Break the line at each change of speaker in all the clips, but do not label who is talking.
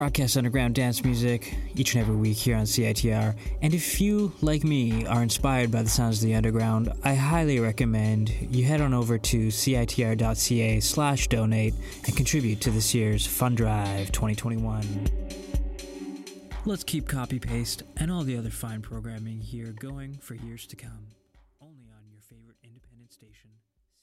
Broadcast underground dance music each and every week here on CITR. And if you, like me, are inspired by the sounds of the underground, I highly recommend you head on over to citr.ca/donate and contribute to this year's Fund Drive 2021. Let's keep Copy Paste and all the other fine programming here going for years to come. Only on your favorite independent station,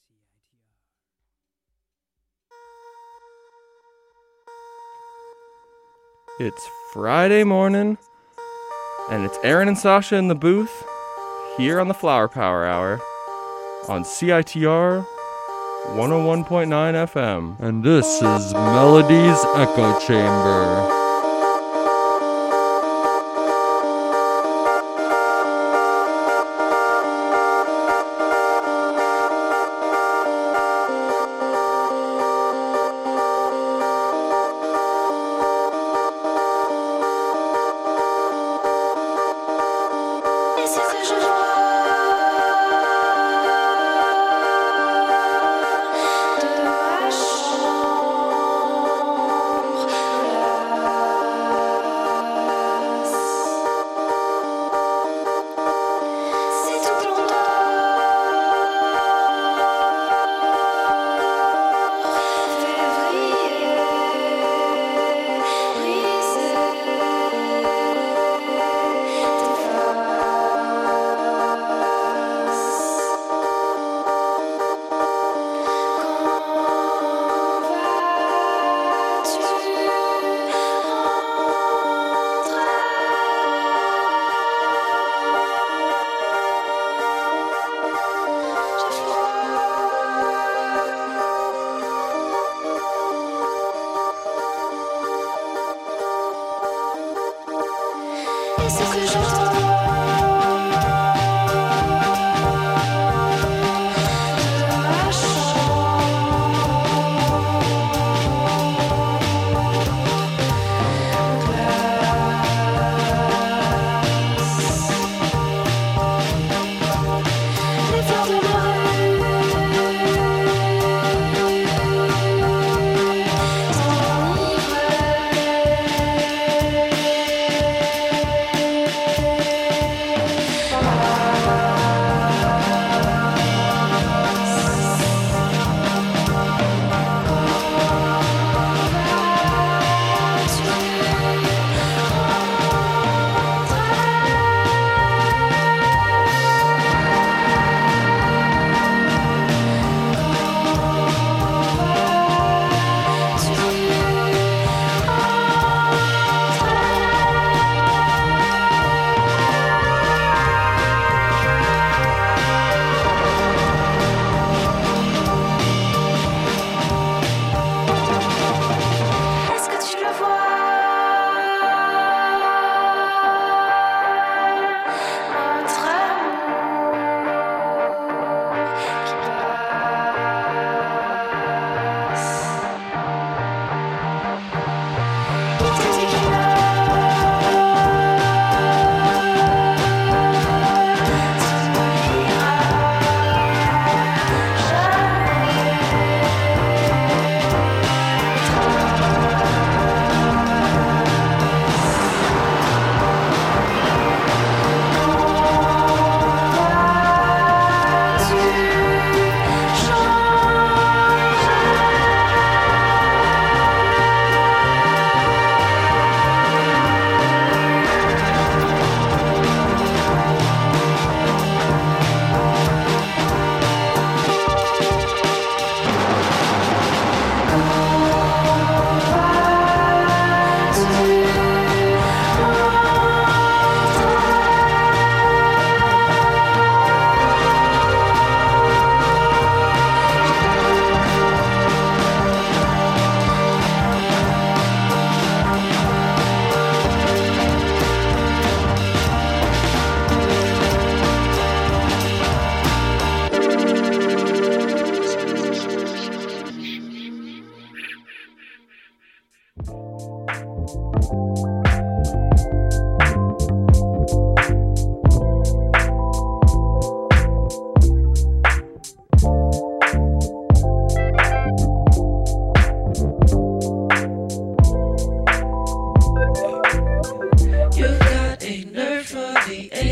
CITR.
It's Friday morning, and it's Aaron and Sasha in the booth here on the Flower Power Hour on CITR 101.9 FM.
And this is Melody's Echo Chamber.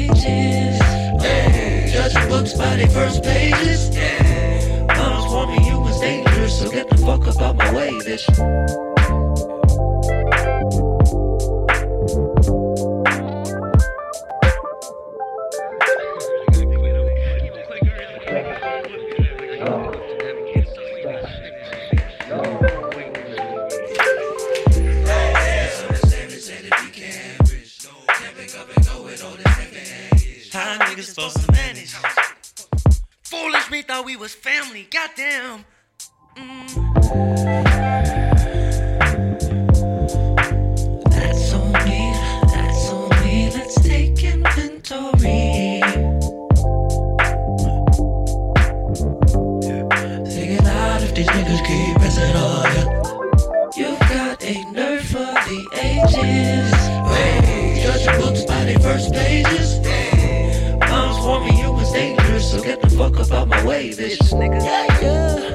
ages. Hey, judging books by their first pages. Yeah. Moms warned me you was dangerous, so get the fuck up out my way, bitch. How niggas supposed to manage? Foolish me thought we was family, goddamn. That's on me, let's take inventory. Think it out if these niggas keep messing on ya. You've got a nerve for the ages. Hey, judging books by their first pages. Moms warned me you was dangerous, so get the fuck up out my way, bitch. Nigga. Yeah.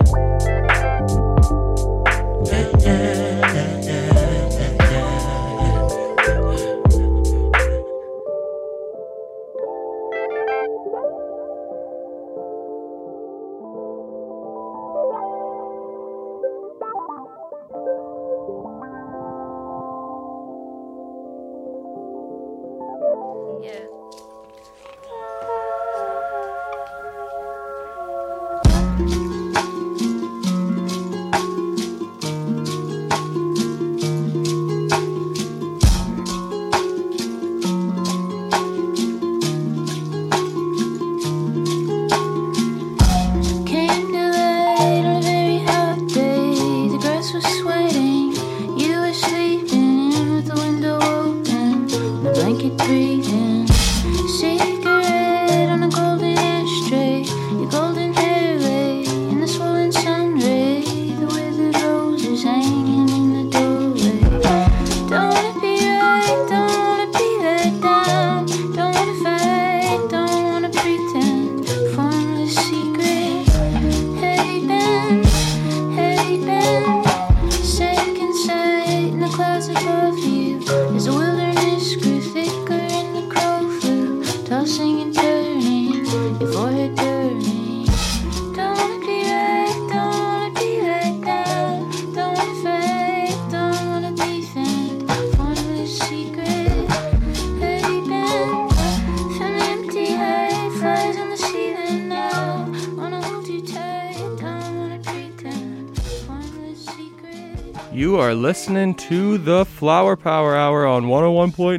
You are listening to the Flower Power Hour on 101.9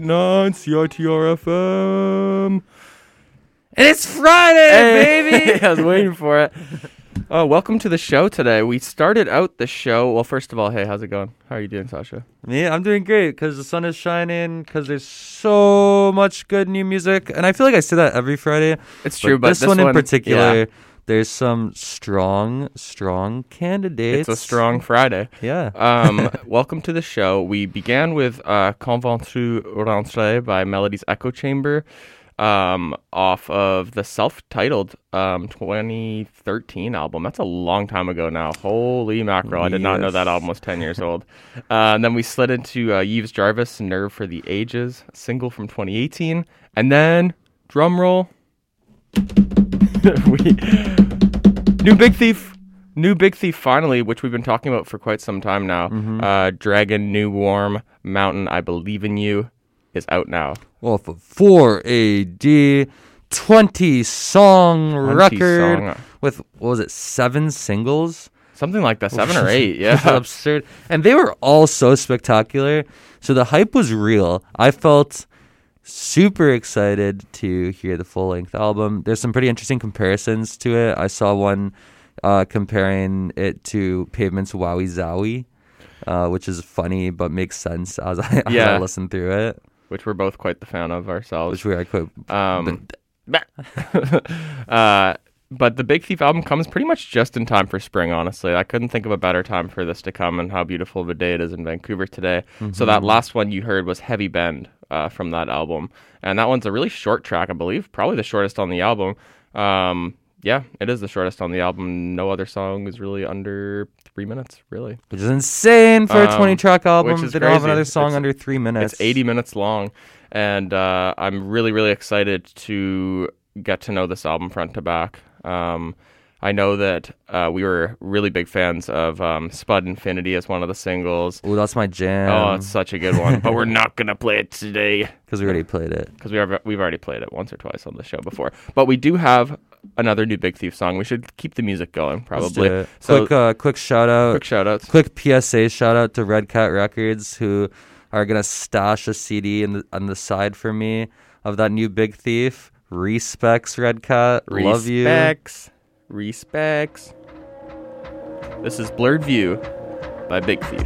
CITR FM.
And it's Friday, baby!
I was waiting for it. Welcome to the show today. We started out the show. Well, first of all, hey, how's it going? How are you doing, Sasha?
Me, I'm doing great because the sun is shining, because there's so much good new music. And I feel like I say that every Friday.
It's true, but
this one in particular,
yeah.
There's some strong candidates.
It's a strong Friday.
Yeah.
Welcome to the show. We began with Quand vas-tu rentrer by Melody's Echo Chamber off of the self-titled 2013 album. That's a long time ago now. Holy mackerel. I did not know that album was 10 years old. And then we slid into Yves Jarvis, Nerve for the Ages, a single from 2018. And then, drum roll, New Big Thief finally, which we've been talking about for quite some time now.
Mm-hmm.
Dragon, New Warm, Mountain, I Believe in You is out now.
Well, for 4 AD, 20-song record with, what was it, 7 singles?
Something like that, 7 or 8, yeah.
Absurd. And they were all so spectacular. So the hype was real. I felt super excited to hear the full-length album. There's some pretty interesting comparisons to it. I saw one comparing it to Pavement's Wowie Zowie, which is funny but makes sense as I listen through it.
Which we're both quite the fan of ourselves.
Which we are quite...
But the Big Thief album comes pretty much just in time for spring, honestly. I couldn't think of a better time for this to come, and how beautiful of a day it is in Vancouver today. Mm-hmm. So that last one you heard was Heavy Bend from that album. And that one's a really short track, I believe. Probably the shortest on the album. Yeah, it is the shortest on the album. No other song is really under 3 minutes, really.
Which is insane for a 20-track album.
They
don't have another song under 3 minutes.
It's 80 minutes long. And I'm really, really excited to get to know this album front to back. I know that we were really big fans of Spud Infinity as one of the singles.
Ooh, that's my jam.
Oh, it's such a good one. But we're not going to play it today.
Because we already played it.
Because we've already played it once or twice on the show before. But we do have another new Big Thief song. We should keep the music going, probably.
Let's do it. Quick shout out.
Quick shout outs.
Quick PSA shout out to Red Cat Records, who are going to stash a CD on the side for me of that new Big Thief. Respects, Red Cat. Love you.
Respects. This is Blurred View by Big Thief.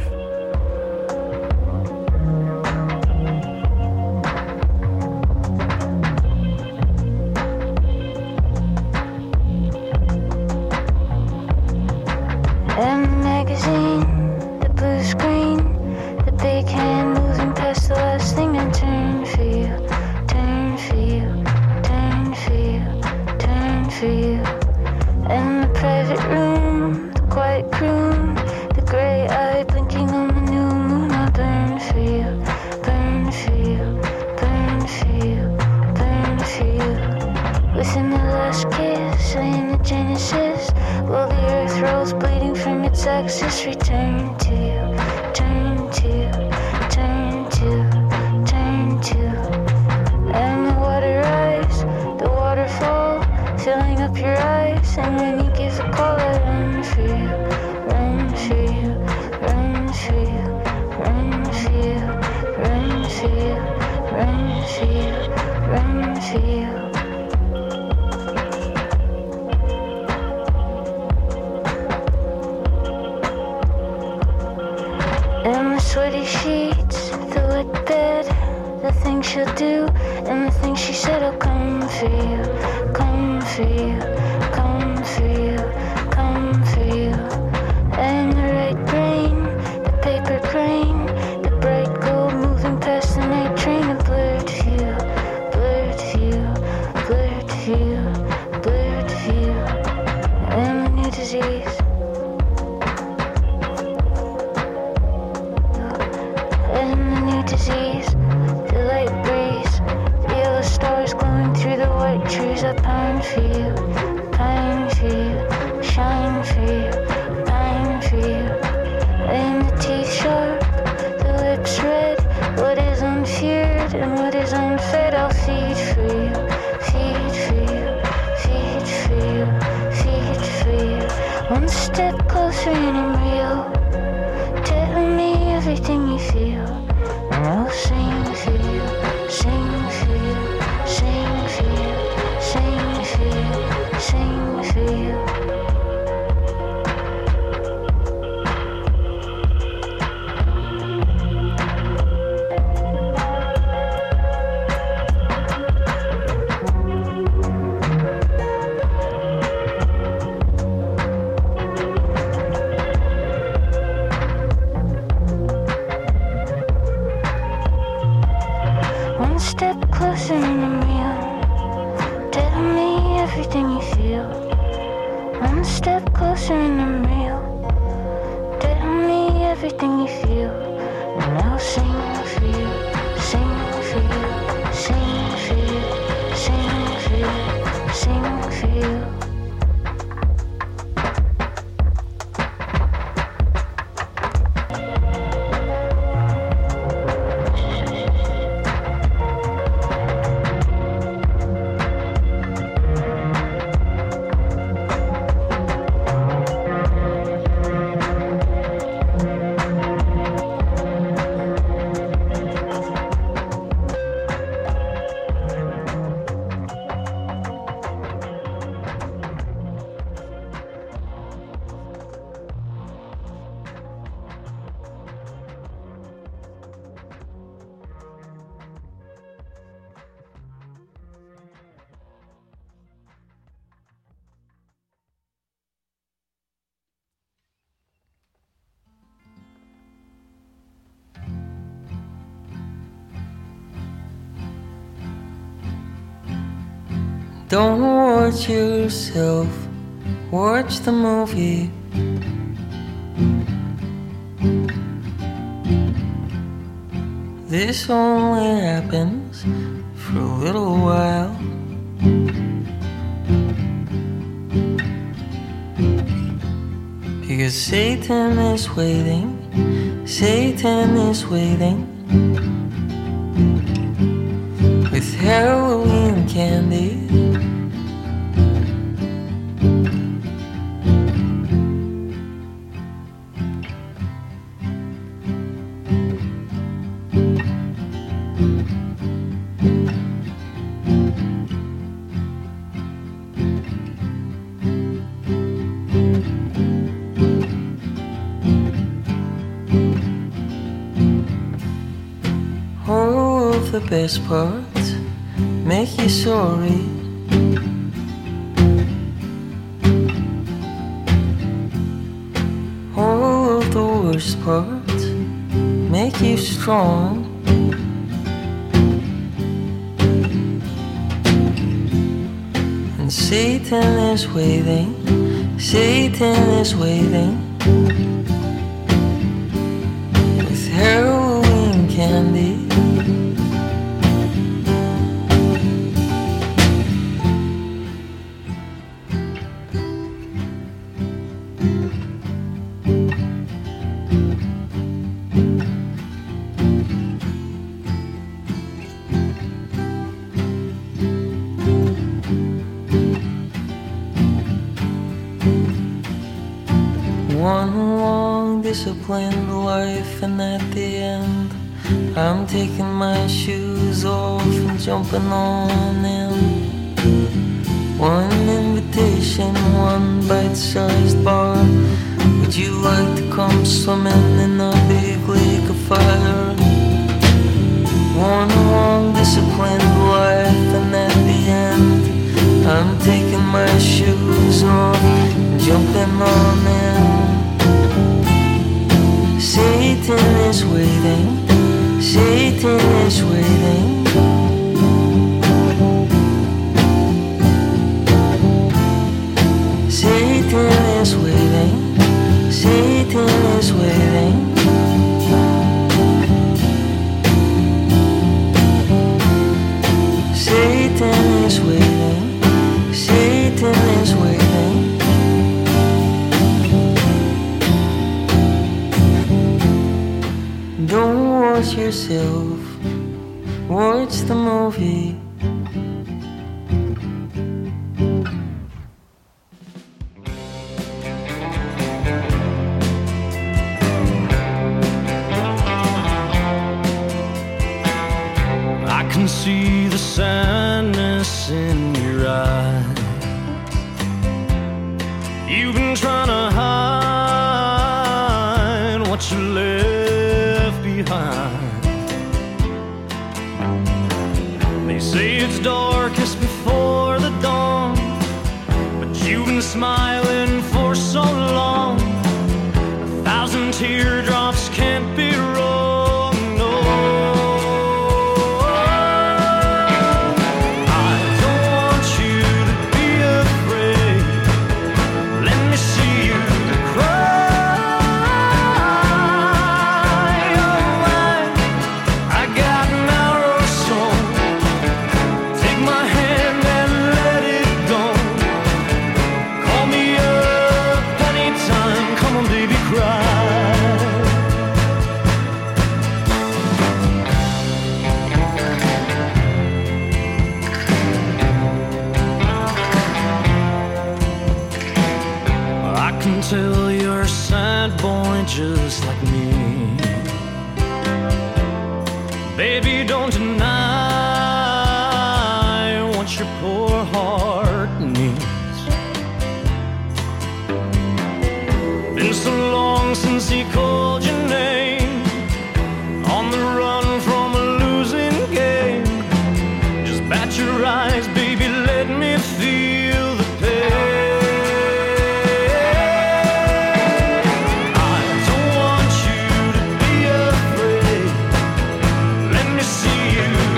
Magazine, the blue screen, the big hand moving past the last thing I turn for you, turn for you, turn for you, turn for you. And the private room, the quiet room, the gray eye blinking on the new moon. I'll burn for you, burn for you, burn for you, burn for you. Within the last kiss, laying the genesis, while the earth rolls bleeding from its axis. Return to you, turn to you, turn to, turn to. And the water rise, the waterfall, filling up your eyes. And when you give the call, I run for you, run for you, run for you, run for you, run for you, run for you, run for you. And the sweaty sheets, the wet bed, the things she'll do, and the things she said. I'll come for you, come for you, come for you, come for you. And the right brain, the paper grain, the bright gold moving past the night train. A blurred view, blurred view, blurred view, blurred view. And the new disease. Disease, the light breeze, the yellow stars glowing through the white trees. I pine for you, shine for you, pine for you. And the teeth sharp, the lips red, what is unfeared and what is unfed. I'll feed for you, feed for you, feed for you, feed for you. One step closer and I'm real. Tell me everything you feel. And I'll sing for you, sing for you, sing for you, sing for you, sing for you. One step closer and I'm real. Tell me everything you feel. One step closer and I'm real. Tell me everything you feel. And I'll sing for you, sing for you, sing for you, sing for you, sing for you.
Don't watch yourself, watch the movie. This only happens for a little while. Because Satan is waiting, Satan is waiting with Halloween candy. All of the best parts make you sorry. All of the worst parts make you strong. And Satan is waiting, Satan is waiting with Halloween candy. One long disciplined life, and at the end I'm taking my shoes off and jumping on in. One invitation, one bite-sized bar. Would you like to come swimming in a big lake of fire? One long disciplined life, and at the end I'm taking my shoes off and jumping on in. Satan is waiting, Satan is waiting. Satan is waiting, Satan is waiting. Satan is waiting, Satan is waiting. Don't watch yourself, watch the movie.
I can see the sadness in your eyes. You've been trying to hide what you left behind. They say it's darkest before the dawn, but you've been smiling for so long. 1,000 teardrops can't be wrong, no. I don't want you to be afraid. Let me see you cry. Oh, I got an arrow soul. Take my hand and let it go. Call me up anytime. Come on, baby, cry. I can tell you're a sad boy just like me. Baby, don't deny what your poor heart needs. Been so long since he called your name, on the run from a losing game. Just bat your eyes, baby, let me feel the pain. I don't want you to be afraid. Let me see you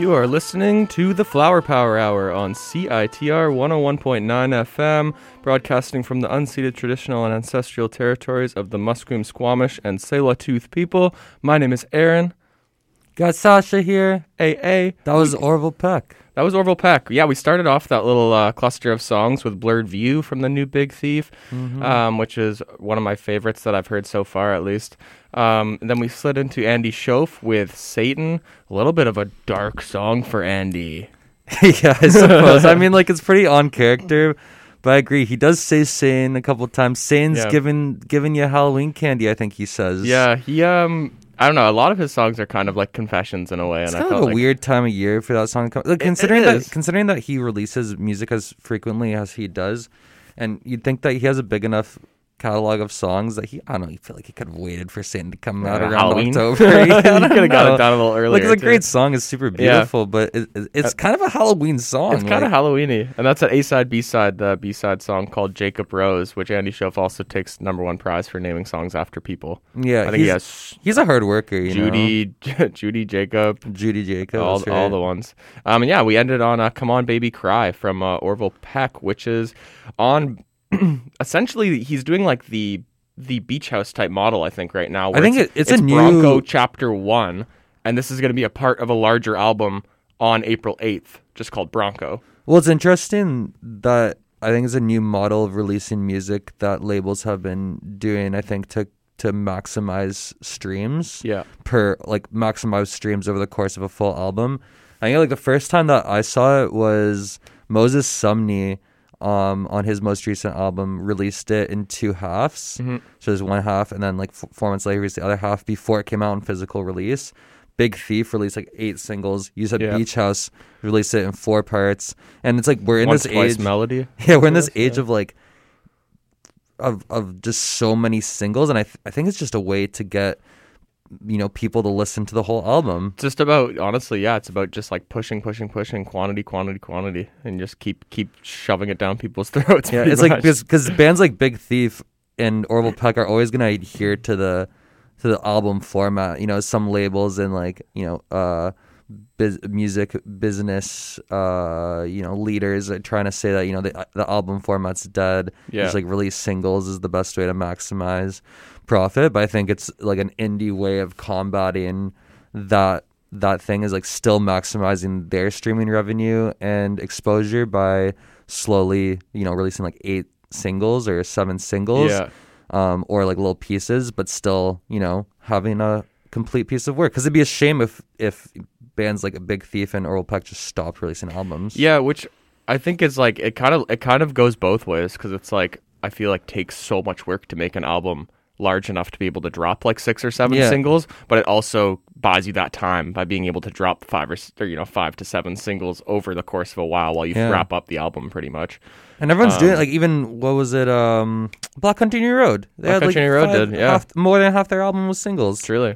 You are listening to the Flower Power Hour on CITR 101.9 FM, broadcasting from the unceded traditional and ancestral territories of the Musqueam, Squamish, and Tsleil-Waututh people. My name is Aaron.
Got Sasha here.
AA.
That was Orville Peck.
That was Orville Peck. Yeah, we started off that little cluster of songs with Blurred View from the new Big Thief, which is one of my favorites that I've heard so far, at least. Then we slid into Andy Schoaf with Satan, a little bit of a dark song for Andy.
Yeah, I suppose. I mean, like, it's pretty on character, but I agree. He does say Satan a couple of times. Satan's giving you Halloween candy, I think he says.
Yeah, he I don't know. A lot of his songs are kind of like confessions in a way,
It's
and
kind
I
of
felt
a weird time of year for that song to come. Like, considering that he releases music as frequently as he does, and you'd think that he has a big enough catalog of songs that I don't know, you feel like he could have waited for Satan to come out around
Halloween.
October.
He could have got it done a little earlier.
Like, it's a
too.
great song. It's super beautiful, but it's kind of a Halloween song.
It's kind of Halloween-y. And that's an A-side, B-side, the B-side song called Jacob Rose, which Andy Schoaf also takes #1 prize for naming songs after people.
Yeah,
I think
he's a hard worker, you know.
Judy Jacob.
Judy Jacob.
All the ones. And yeah, we ended on Come On Baby Cry from Orville Peck, which is on... essentially, he's doing like the Beach House type model, I think, right now.
I think it's a new
Bronco Chapter 1, and this is going to be a part of a larger album on April 8th, just called Bronco.
Well, it's interesting that I think it's a new model of releasing music that labels have been doing, I think, to maximize streams.
Yeah.
Maximize streams over the course of a full album. I think like the first time that I saw it was Moses Sumney, on his most recent album, released it in 2 halves. Mm-hmm. So there's one half, and then like 4 months later, released the other half before it came out in physical release. Big Thief released like 8 singles. You said Beach House released it in 4 parts, and it's like we're in this age.
Melody.
Yeah, we're in this age of like of just so many singles, and I think it's just a way to get people to listen to the whole album.
Just about, honestly, it's about just like pushing, quantity, and just keep shoving it down people's throats.
Yeah, it's like because bands like Big Thief and Orville Peck are always going to adhere to the album format. Some labels and like music business leaders are trying to say that the album format's dead. Just like release singles is the best way to maximize profit, but I think it's like an indie way of combating that thing, is like still maximizing their streaming revenue and exposure by slowly releasing like 8 singles or 7 singles, or like little pieces, but still having a complete piece of work, because it'd be a shame if bands like a Big Thief and Orville Peck just stopped releasing albums.
Yeah, which I think is like it kind of goes both ways, because it's like I feel like takes so much work to make an album large enough to be able to drop like 6 or 7 singles, but it also buys you that time by being able to drop 5 to 7 singles over the course of a while you wrap up the album pretty much. And
everyone's doing it, like, even what was it, Black Country New Road.
Black Country New Road did,
more than half their album was singles.
Truly.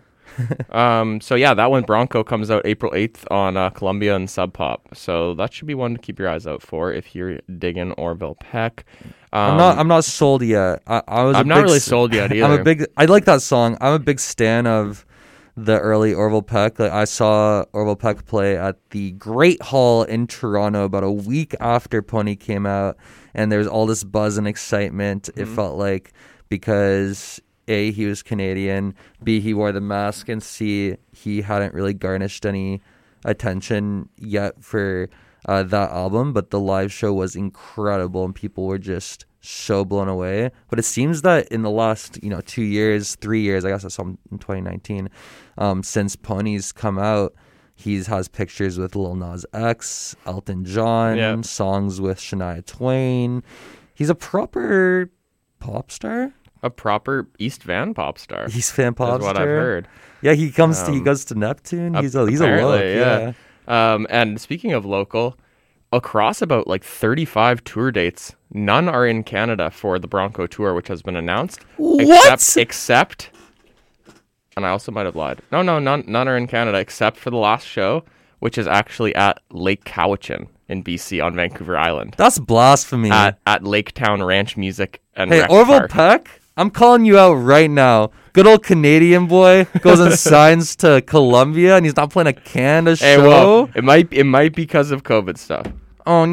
So yeah, that one, Bronco, comes out April 8th on Columbia and Sub Pop. So that should be one to keep your eyes out for if you're digging Orville Peck.
I'm not sold yet. I'm
not really sold yet either.
I like that song. I'm a big stan of the early Orville Peck. Like, I saw Orville Peck play at the Great Hall in Toronto about a week after Pony came out, and there was all this buzz and excitement. It felt like, because A, he was Canadian, B, he wore the mask, and C, he hadn't really garnished any attention yet for that album, but the live show was incredible and people were just so blown away. But it seems that in the last 2 years, 3 years, I guess I saw him in 2019, since Pony's come out, he has pictures with Lil Nas X, Elton John, songs with Shania Twain. He's a proper pop star.
A proper East Van pop star.
East Van pop star.
Is what I've heard.
Yeah, he goes to Neptune. He's a look. Yeah.
And speaking of local, across about like 35 tour dates, none are in Canada for the Bronco tour, which has been announced.
What?
Except, and I also might have lied. No, none are in Canada except for the last show, which is actually at Lake Cowichan in BC on Vancouver Island.
That's blasphemy.
At Lake Town Ranch Music and
Hey,
Rec
Orville
Park.
Peck, I'm calling you out right now. good old Canadian boy goes and signs to Colombia, and he's not playing a Canada show.
Hey, well, it might because of COVID stuff.
Oh,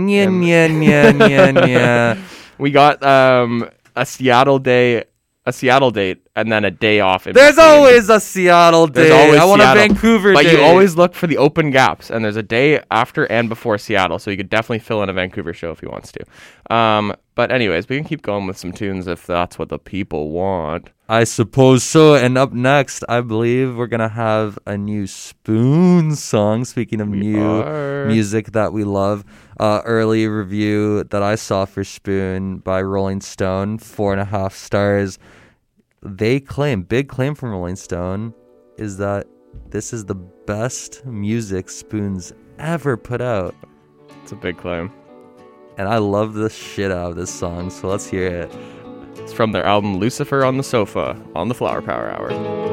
yeah.
We got a Seattle date, and then a day off.
There's always a Seattle day. I want
Seattle.
a Vancouver
but
day.
you always look for the open gaps, and there's a day after and before Seattle, so you could definitely fill in a Vancouver show if he wants to. But anyways, we can keep going with some tunes if that's what the people want.
I suppose so. And up next, I believe we're going to have a new Spoon song. Speaking of music that we love. Early review that I saw for Spoon by Rolling Stone, 4.5 stars. Big claim from Rolling Stone is that this is the best music Spoon's ever put out.
It's a big claim.
And I love the shit out of this song, so let's hear it.
It's from their album Lucifer on the Sofa on the Flower Power Hour.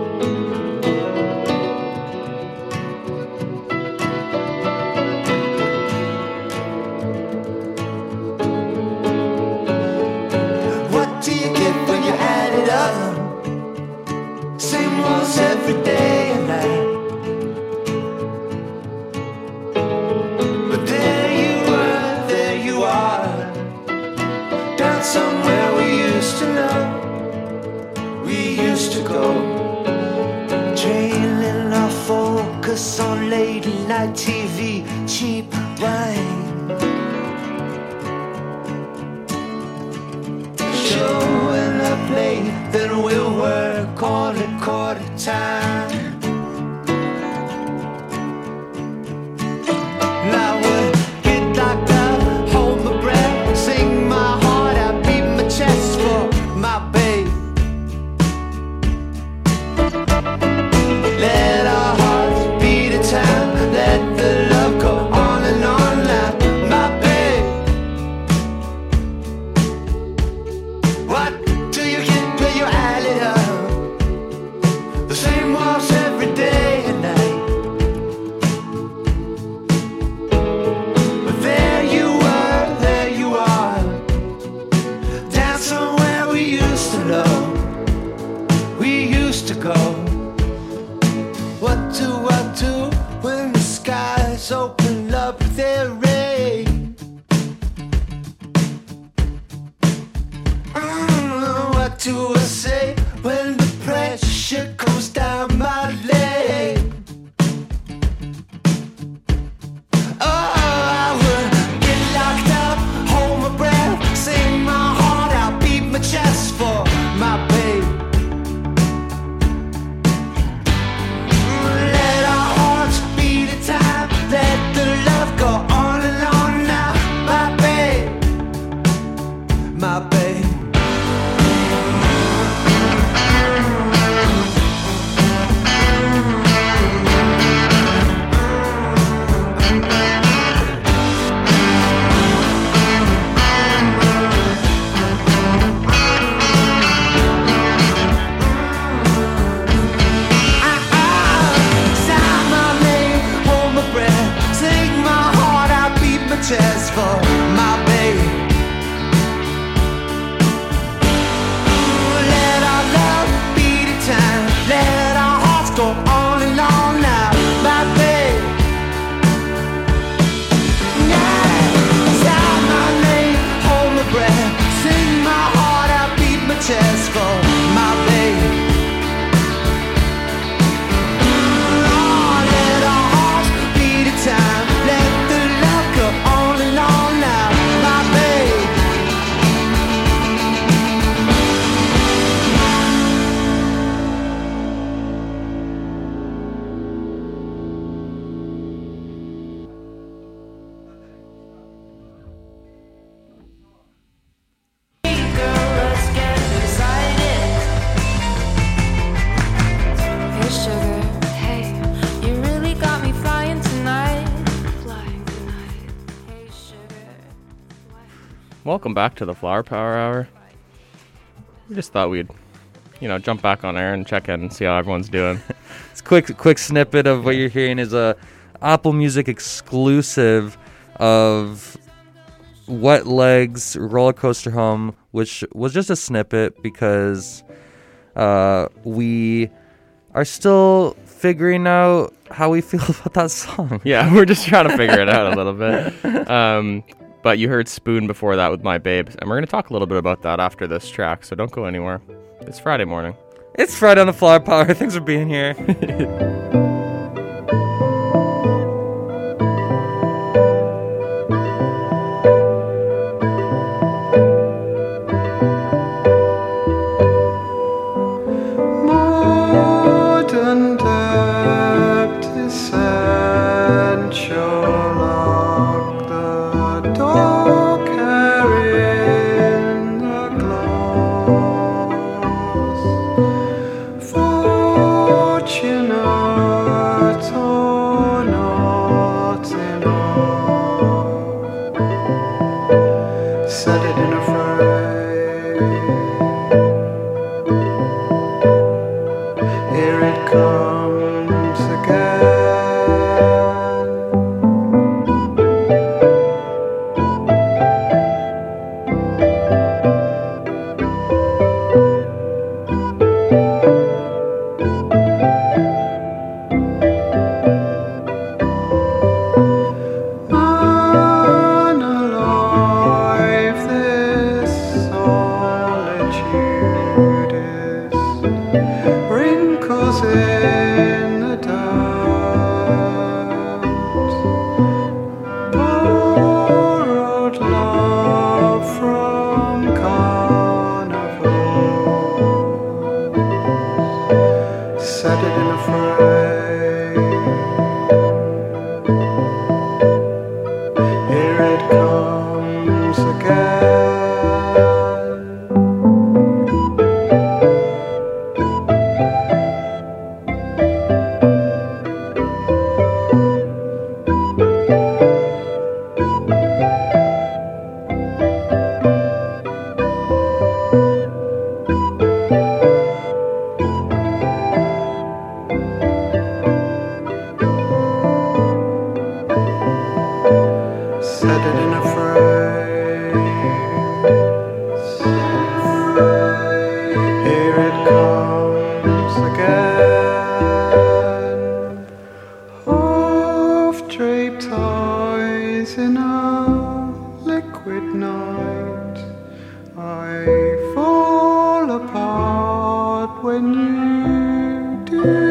What do you get when you add it up? Same rules every day and night. But there you are, down somewhere we used to know, we used to go. Trailing our focus on late night TV, cheap wine. Showing up late, then we'll work on a quarter time. Now we'll get locked up, hold my breath, sing my heart out, beat my chest for my babe. Let our hearts beat a time, let the love go on and on now, my babe. What do you get when you add it up? The same walls every day and night. But there you are, down somewhere we used to know, we used to go. What do I do when the skies open up their rain? What do I say when the pressure goes down my leg? Oh, I would get locked up, hold my breath, sing my heart out, beat my chest for my babe. Let our hearts beat a time, let the love go on and on now, my babe, my babe. Sign my name, hold my breath, sing my heart out, beat my chest for my babe. Let our love beat a time, let our hearts go on and on now, my babe. Sign my name, hold my breath, sing my heart out, beat my chest for my babe. Let our hearts beat a time, let the love go on and on now, my babe.
Hey sugar, hey, you really got me flying tonight. Flying tonight. Hey sugar.
Welcome back to the Flower Power Hour. We just thought we'd, jump back on air and check in and see how everyone's doing.
It's quick snippet of what you're hearing is a Apple Music exclusive of Wet Legs Roller Coaster Home, which was just a snippet because We are still figuring out how we feel about that song.
Yeah, we're just trying to figure it out a little bit. But you heard Spoon before that with My Babe, and we're going to talk a little bit about that after this track, so don't go anywhere. It's Friday morning.
It's Friday on the Flower Power. Thanks for being here.
Modern depth essential, lock the door, carrying the glass. Fortunate or not enough, set it in a frame. Here it comes again. Man alive, this solitude is wrinkles in the dirt, borrowed love from carnivals, set it in a frame. Here it comes again. Set it in a frame. Here it comes again. Half-draped eyes in a liquid night. I fall apart when you do.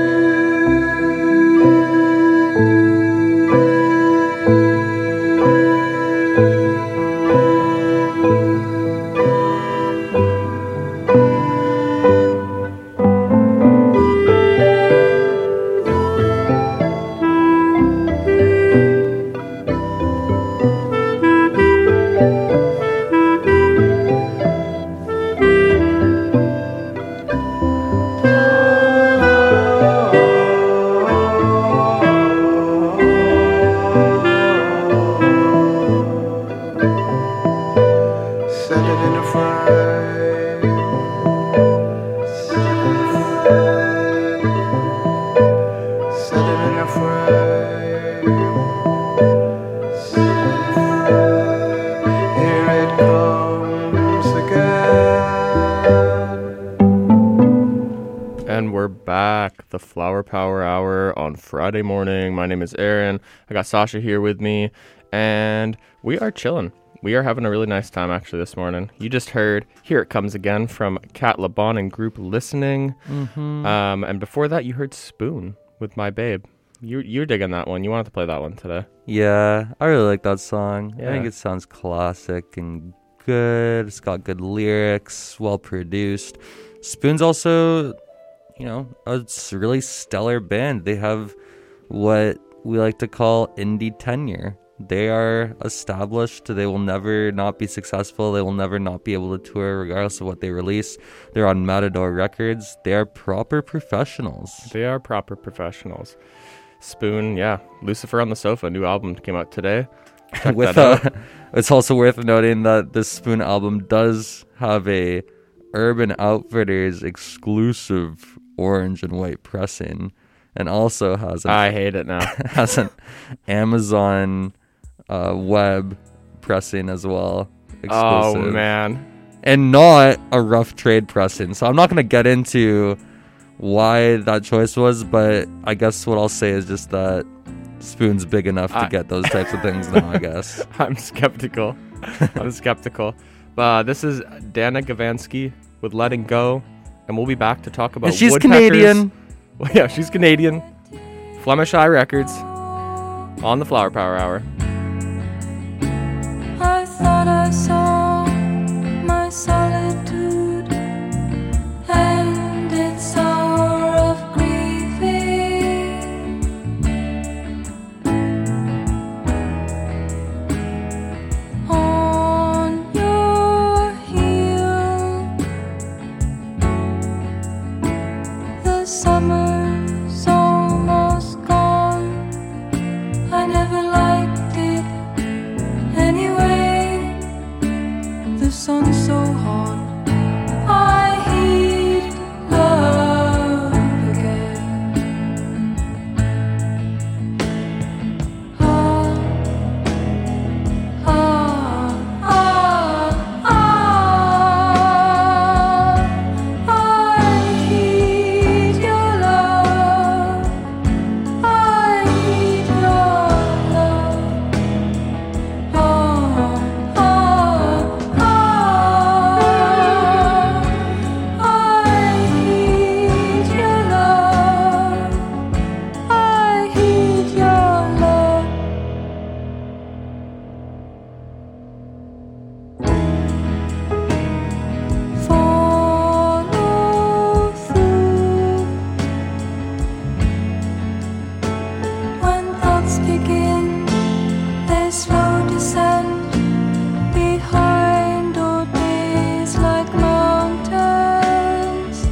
Set it in a frame. Set it in a frame. Here it comes again.
And we're back. The Flower Power Hour on Friday morning. My name is Aaron. I got Sasha here with me, and we are chilling. We are having a really nice time actually this morning. You just heard Here It Comes Again from Kat LeBon and group Listening. And before that, you heard Spoon with My Babe. You're digging that one. You wanted to play that one today.
Yeah, I really like that song.
Yeah.
I think it sounds classic and good. It's got good lyrics, well produced. Spoon's also, a really stellar band. They have what we like to call indie tenure. They are established. They will never not be successful. They will never not be able to tour regardless of what they release. They're on Matador Records. They are proper professionals.
They are proper professionals. Spoon, yeah. Lucifer on the Sofa, new album came out today. Check that out.
It's also worth noting that this Spoon album does have a Urban Outfitters exclusive orange and white pressing, and also has
I hate it now.
has an Amazon web pressing as well. Exclusive.
Oh man,
and not a rough trade Preston. So I'm not going to get into why that choice was, but I guess what I'll say is just that Spoon's big enough to get those types of things now, I guess.
I'm skeptical. This is Dana Gavansky with Letting Go, and we'll be back to talk about
And she's
Woodpeckers.
Canadian.
Well, yeah, she's Canadian. Flemish Eye Records on the Flower Power Hour.
I thought I saw my solitude and its hour of grieving. On your heel, the summer's almost gone. I never liked it anyway. The sun's so hot, I heed love again. Ah, ah, ah, ah. I heed your love. I heed your love. I heed your love. I heed your love. Follow through when thoughts begin their slow descent behind old days like mountains.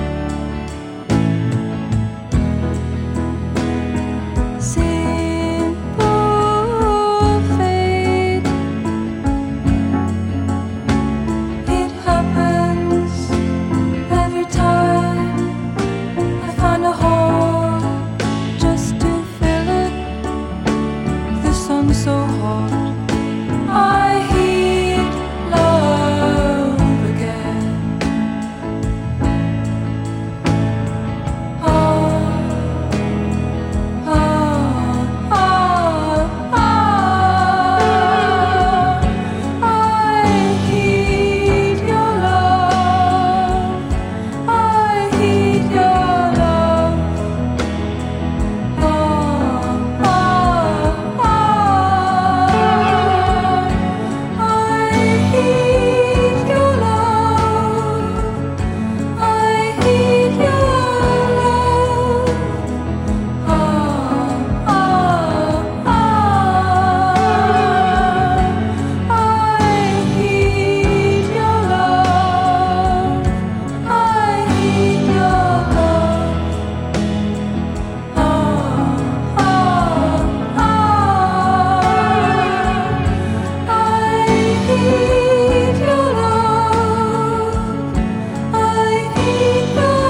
Simple fate, it happens every time I find a hole just to fill it. The sun's so hot, I heed love again. Ah, ah, ah, ah. I heed your love. I heed your love. Ah, ah, ah. I heed your love. I heed your love. Ah, ah, ah. I heed your love. I heed your love. Ah, ah, ah. I heed your love. I heed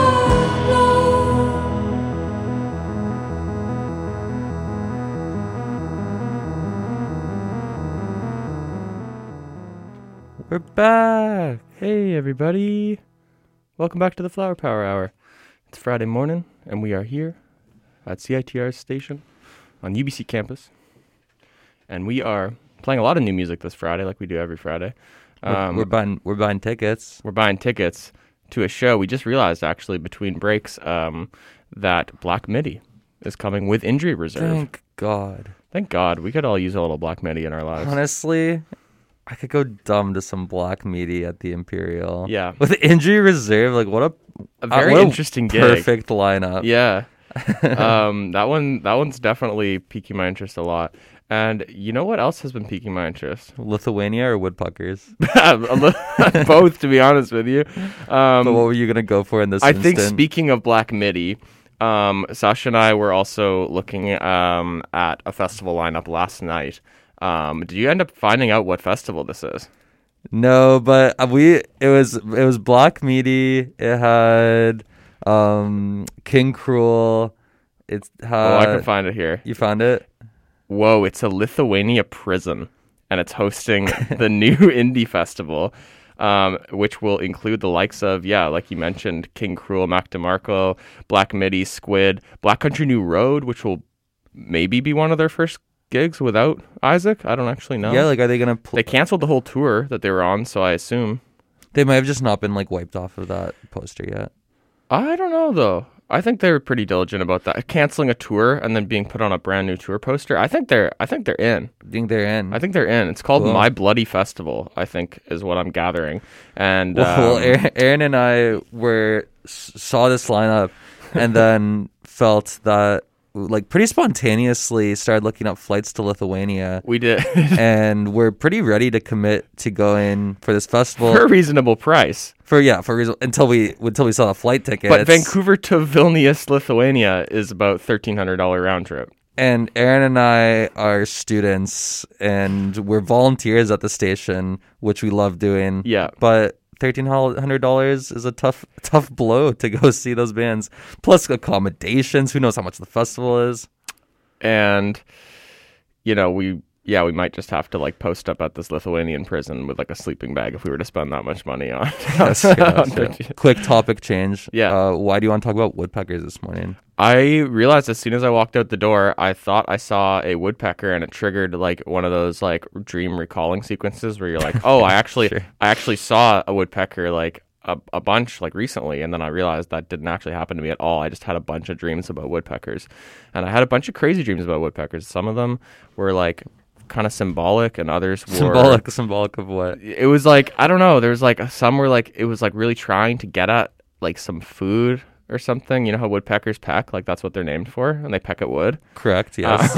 We're back. Hey, everybody. Welcome back to the Flower Power Hour. It's Friday morning, and we are here at CITR's station on UBC campus. And we are playing a lot of new music this Friday, like we do every Friday.
We're buying tickets.
We're buying tickets to a show. We just realized, actually, between breaks, that Black Midi is coming with Injury Reserve.
Thank God.
Thank God. We could all use a little Black Midi in our lives.
Honestly, I could go dumb to some Black Meaty at the Imperial.
Yeah.
With Injury Reserve, like what
A very
what
interesting gig.
perfect lineup.
Yeah. That one's definitely piquing my interest a lot. And you know what else has been piquing my interest?
Lithuania or Woodpuckers?
Both, to be honest with you.
But what were you gonna go for in this
I
instant?
think, speaking of Black Midi, Sasha and I were also looking at a festival lineup last night. Did you end up finding out what festival this is?
No, but it was Black Meaty. It had King Cruel. It had.
Oh, I can find it here.
You found it?
Whoa, it's a Lithuania prison, and it's hosting the new indie festival. which will include the likes of, like you mentioned, King Cruel, Mac DeMarco, Black Midi, Squid, Black Country New Road, which will maybe be one of their first gigs without Isaac. I don't actually know.
Yeah, like, are they gonna?
They canceled the whole tour that they were on, so I assume
They might have just not been like wiped off of that poster yet.
I don't know though. I think they were pretty diligent about that, canceling a tour and then being put on a brand new tour poster. I think they're in.
I think they're in.
I think they're in. It's called
Cool.
My Bloody Festival, I think, is what I'm gathering. And
Well, Aaron and I saw this lineup and then felt that, like, pretty spontaneously started looking up flights to Lithuania.
we did
And we're pretty ready to commit to going for this festival
for a reasonable price.
until we saw the flight tickets.
But Vancouver to Vilnius, Lithuania, is about $1,300 round trip.
And Aaron and I are students, and we're volunteers at the station, which we love doing.
Yeah.
But $1,300 is a tough blow to go see those bands. Plus accommodations. Who knows how much the festival is?
And we might just have to like post up at this Lithuanian prison with like a sleeping bag if we were to spend that much money on.
That's true. Quick topic change.
Yeah.
Why do you want to talk about woodpeckers this morning?
I realized as soon as I walked out the door, I thought I saw a woodpecker, and it triggered like one of those like dream recalling sequences where you're like, oh, I actually saw a woodpecker like a bunch like recently, and then I realized that didn't actually happen to me at all. I just had a bunch of dreams about woodpeckers, and I had a bunch of crazy dreams about woodpeckers. Some of them were like kind of symbolic, and others were
symbolic of what?
It was like, I don't know, there's like some were like, it was like really trying to get at like some food or something. You know how woodpeckers peck, like that's what they're named for, and they peck at wood.
Correct. Yes.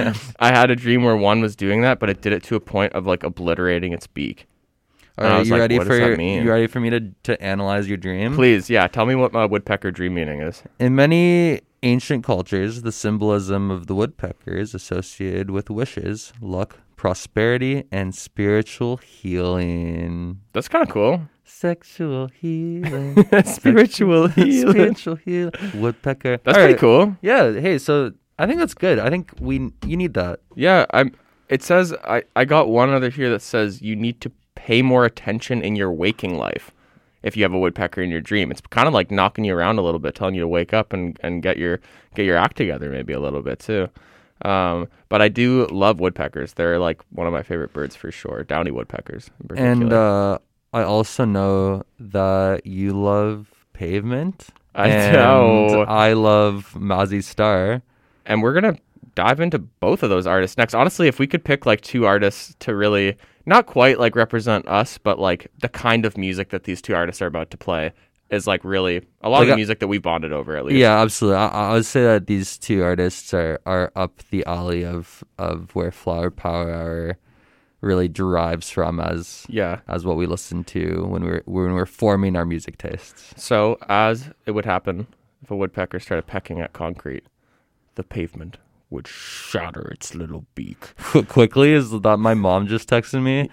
I had a dream where one was doing that, but it did it to a point of like obliterating its beak.
All
And I
right,
was
you
like,
ready
what does that mean?
you ready for me to analyze your dream?
Please, yeah, tell me what my woodpecker dream meaning is.
In many ancient cultures, the symbolism of the woodpecker is associated with wishes, luck, prosperity, and spiritual healing.
That's kind of cool.
Sexual healing.
Spiritual healing.
Spiritual healing. Woodpecker.
That's
All
pretty
right.
cool.
Yeah. Hey, so I think that's good. I think you need that.
Yeah, it says I got one other here that says you need to pay more attention in your waking life if you have a woodpecker in your dream. It's kind of like knocking you around a little bit, telling you to wake up and get your act together maybe a little bit too. But I do love woodpeckers. They're like one of my favorite birds for sure. Downy woodpeckers in particular.
And I also know that you love Pavement.
I
and
know.
I love Mazzy Star.
And we're going to dive into both of those artists next. Honestly, if we could pick like two artists to really not quite like represent us, but like the kind of music that these two artists are about to play is like really a lot of the music that we bonded over at least.
Yeah, absolutely. I would say that these two artists are up the alley of where Flower Power Hour really derives from as what we listen to when we're forming our music tastes.
So as it would happen if a woodpecker started pecking at concrete, the pavement would shatter its little beak.
Quickly, is that my mom just texted me,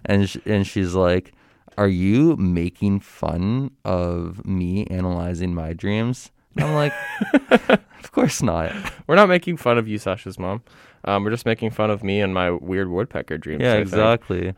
and she's like, "Are you making fun of me analyzing my dreams?" And I'm like, "Of course not.
We're not making fun of you, Sasha's mom. We're just making fun of me and my weird woodpecker dreams."
Yeah,
I think.
exactly.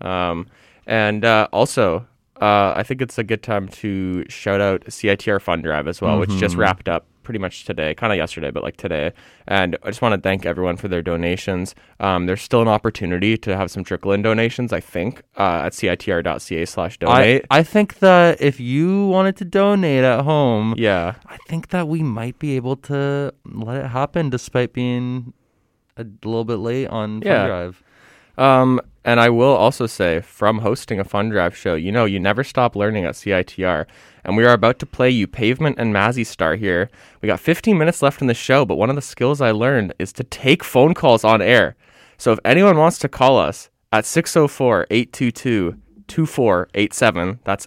And also, I think it's a good time to shout out CITR Fund Drive as well, which just wrapped up pretty much today, kind of yesterday, but like today. And I just want to thank everyone for their donations. There's still an opportunity to have some trickle-in donations, I think, at citr.ca/donate.
I think that if you wanted to donate at home,
yeah,
I think that we might be able to let it happen despite being a little bit late on Fund Drive.
And I will also say, from hosting a Fund Drive show, you never stop learning at CITR. And we are about to play you Pavement and Mazzy Star here. We got 15 minutes left in the show, but one of the skills I learned is to take phone calls on air. So if anyone wants to call us at 604-822-2487, that's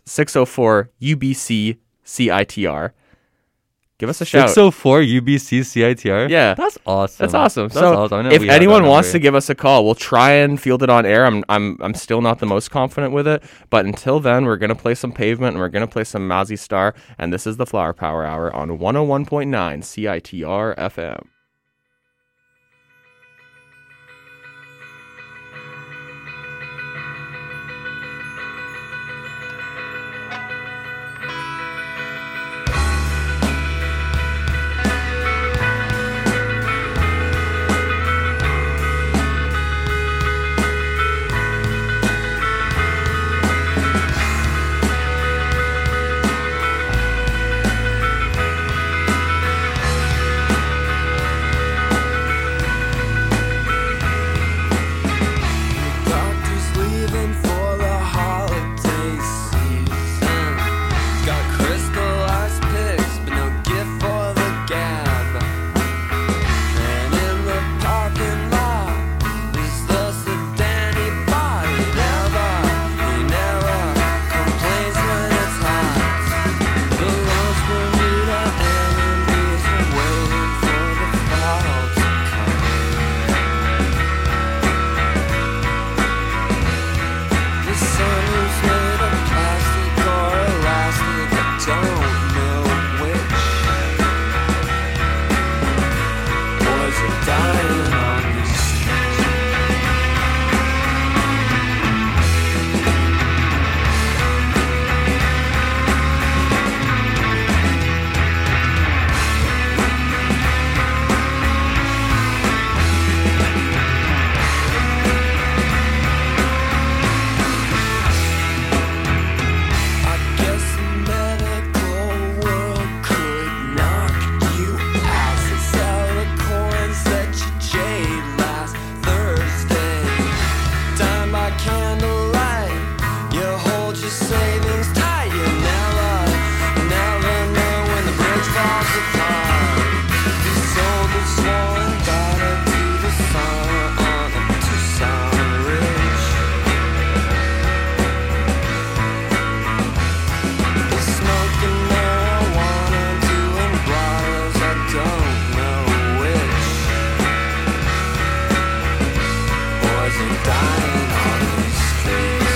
604-UBC-CITR, give us a shout.
604 UBC CITR?
Yeah.
That's awesome.
That's awesome.
That's
so
awesome.
if anyone wants to give us a call, we'll try and field it on air. I'm still not the most confident with it, but until then, we're going to play some Pavement and we're going to play some Mazzy Star, and this is the Flower Power Hour on 101.9 CITR FM.
don't know which. Boys are dying on the streets. I guess the medical world could knock you out. So sell the coins that you jade last Thursday. Dine by candlelight, you hold your savings tight. You never know when the bridge falls apart. You sold the swollen daughter to the sun on a Tucson ridge. You're smoking marijuana, doing brawlers, I don't know which. Boys are dying on the streets.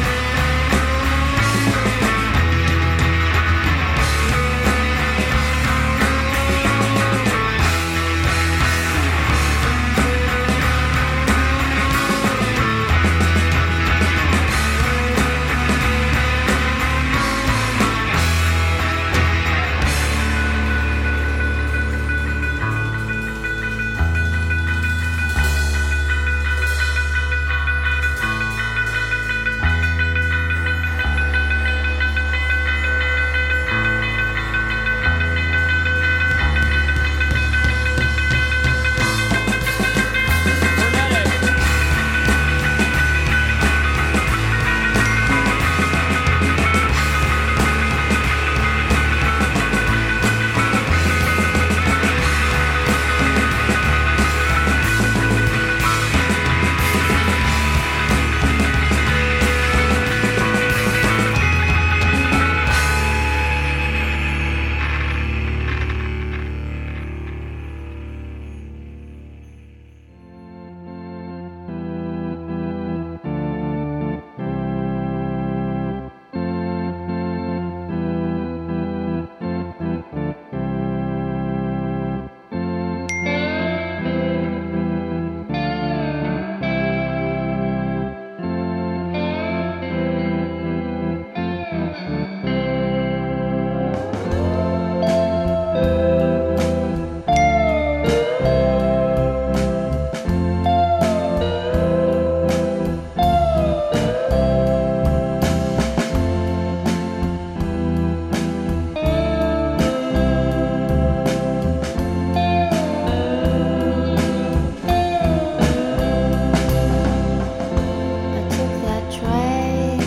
I took that train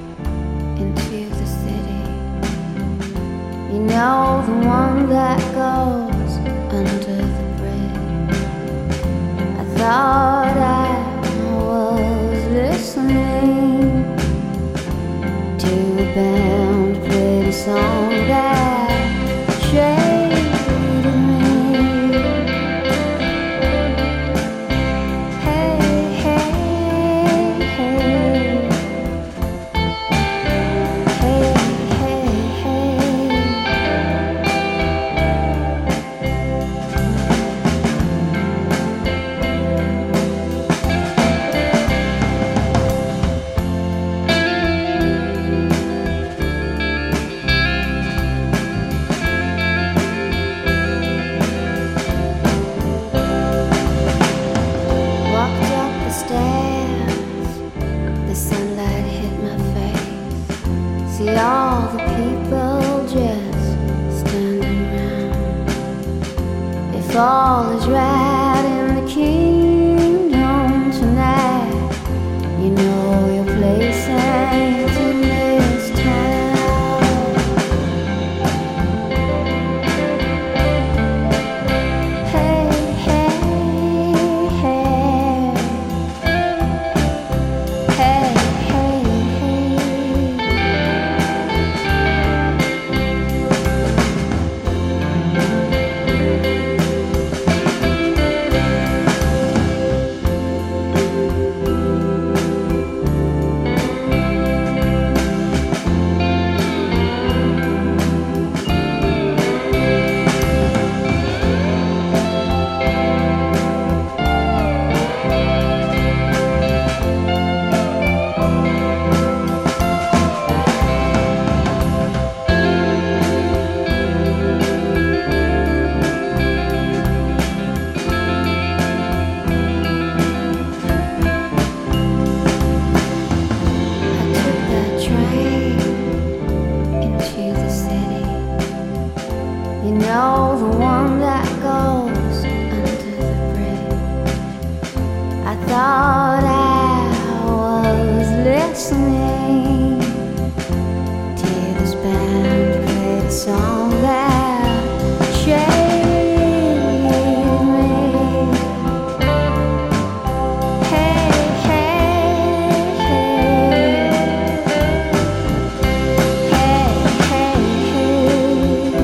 into the city. You know, the one that goes under the bridge. I thought I was listening to a band play a song that shaded me. Hey, hey, hey. Hey, hey, hey. Walked up the stairs, the sunlight hit my face. See all the people just standing round. If all is right in the kingdom tonight, you know your place ain't in this town. Hey, hey, hey. Hey, hey, hey. know, the one that goes under the bridge. I thought I was listening till this band played a song that changed me. Hey, hey, hey. Hey, hey,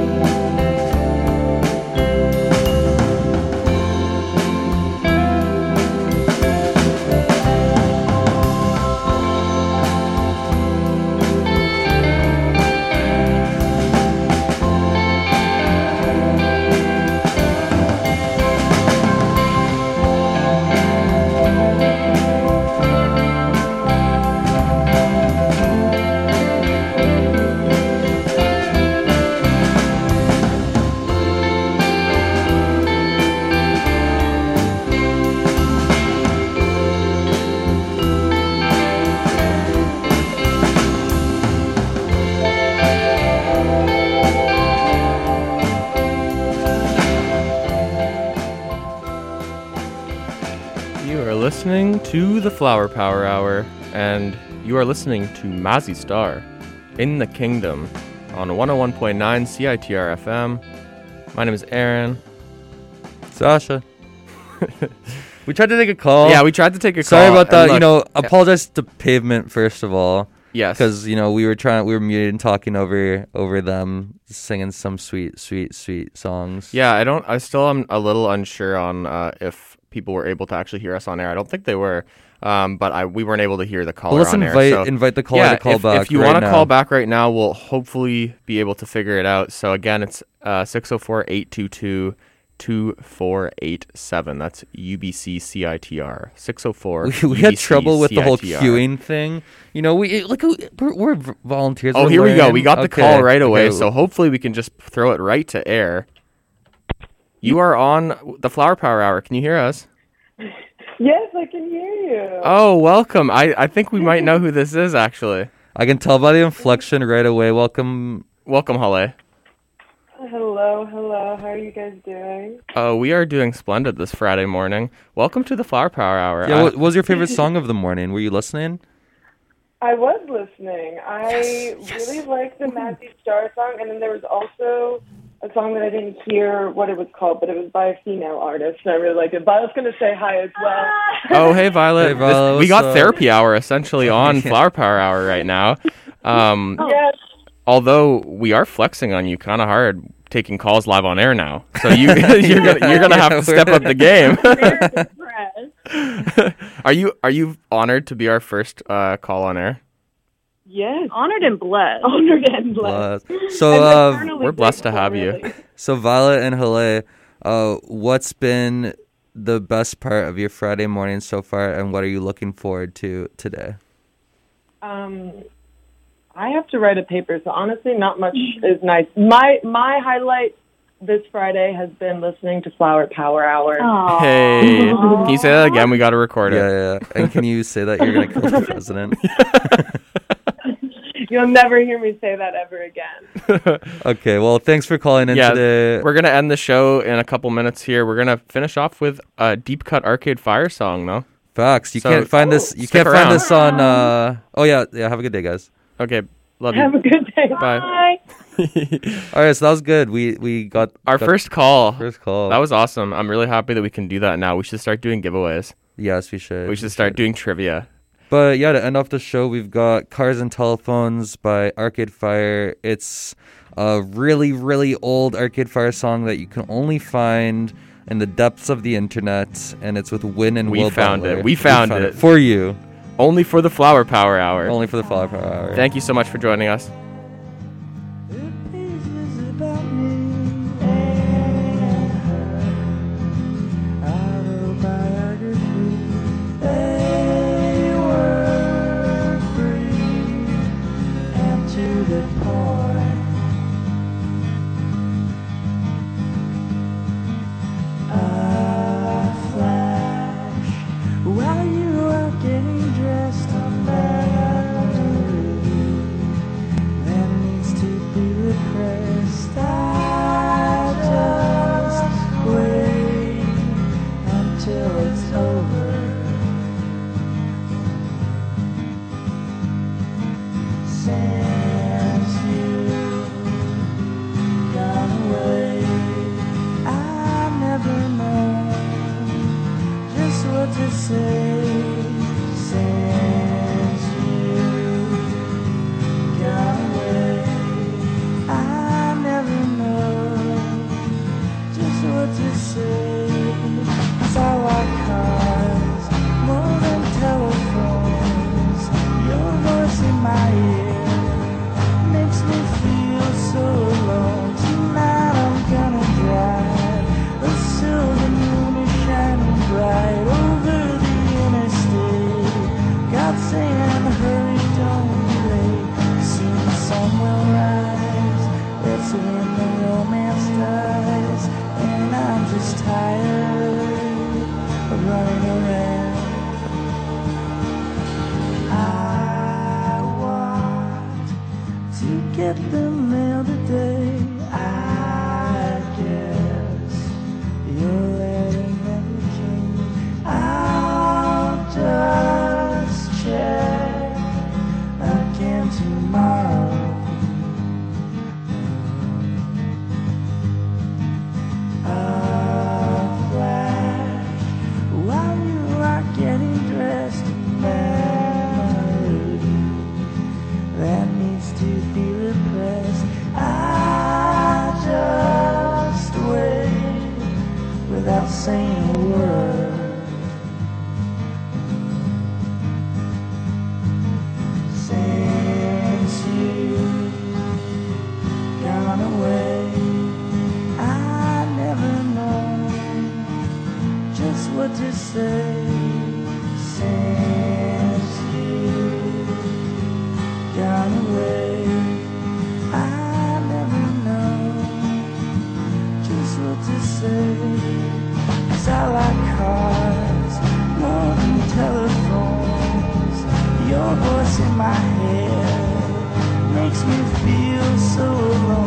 You are listening to the Flower Power Hour, and you are listening to Mazzy Star in the Kingdom on 101.9 CITR FM. My name is Aaron.
Sasha. We tried to take a call.
Yeah, we tried to take a
Sorry
call.
about that.
and look-
Apologize to Pavement first of all,
Yes.
because we were muted and talking over them singing some sweet songs.
Yeah, I still am a little unsure on if people were able to actually hear us on air. I don't think they were, but we weren't able to hear the caller
Well, let's
on air. So
invite the caller to call back.
If you
right
want to
now.
call back right now, we'll hopefully be able to figure it out. So again, it's 604-822-2487. That's UBC CITR. 604.
we had trouble with the whole
CITR.
queuing thing. We're volunteers.
Oh,
We're
here we go.
learning.
We got the
Okay,
call right away,
okay.
so hopefully we can just throw it right to air. You are on the Flower Power Hour. Can you hear us?
Yes, I can hear you.
Oh, welcome. I think we might know who this is, actually.
I can tell by the inflection right away. Welcome.
Welcome, Halle.
Hello. How are you guys doing?
We are doing splendid this Friday morning. Welcome to the Flower Power Hour.
Yeah, what was your favorite song of the morning? Were you listening?
I was listening. I really liked the Mazzy Star song, and then there was also a song that I didn't hear what it was called, but it was by a female artist, and I really liked it. Violet's going to say hi as well.
Oh, hey, Violet.
Hey, Violet,
We got
what's up?
Therapy Hour essentially on Flower Power Hour right now.
Yes.
Although we are flexing on you kind of hard, taking calls live on air now. So you're gonna have to step up the game. Are you honored to be our first call on air?
Yes.
Honored and blessed.
So
we're blessed to have you.
So Violet and Halle, what's been the best part of your Friday morning so far, and what are you looking forward to today?
I have to write a paper, so honestly, not much is nice. My highlight this Friday has been listening to Flower Power Hour.
Hey, can you say that again? We got to record it.
Yeah. And can you say that you're gonna kill the president?
You'll never hear me say that ever again.
Okay, well, thanks for calling in today.
We're gonna end the show in a couple minutes here. We're gonna finish off with a Deep Cut Arcade Fire song, though.
Facts. You
So-
can't find this. You
Stick
can't find
around.
this on. Oh yeah. Have a good day, guys.
Okay, love you.
Have a good day.
Bye.
All right, so that was good. We got
Our first call.
First call.
That was awesome. I'm really happy that we can do that now. We should start doing giveaways.
Yes, we should.
We should start doing trivia.
But yeah, to end off the show, we've got Cars and Telephones by Arcade Fire. It's a really, really old Arcade Fire song that you can only find in the depths of the internet, and it's with Win and
We
Will
found
Butler.
it. We found it.
For you.
Only for the Flower Power Hour.
Only for the Flower Power Hour.
Thank you so much for joining us.
While you were getting dressed on that needs to be repressed. I
get the mail today.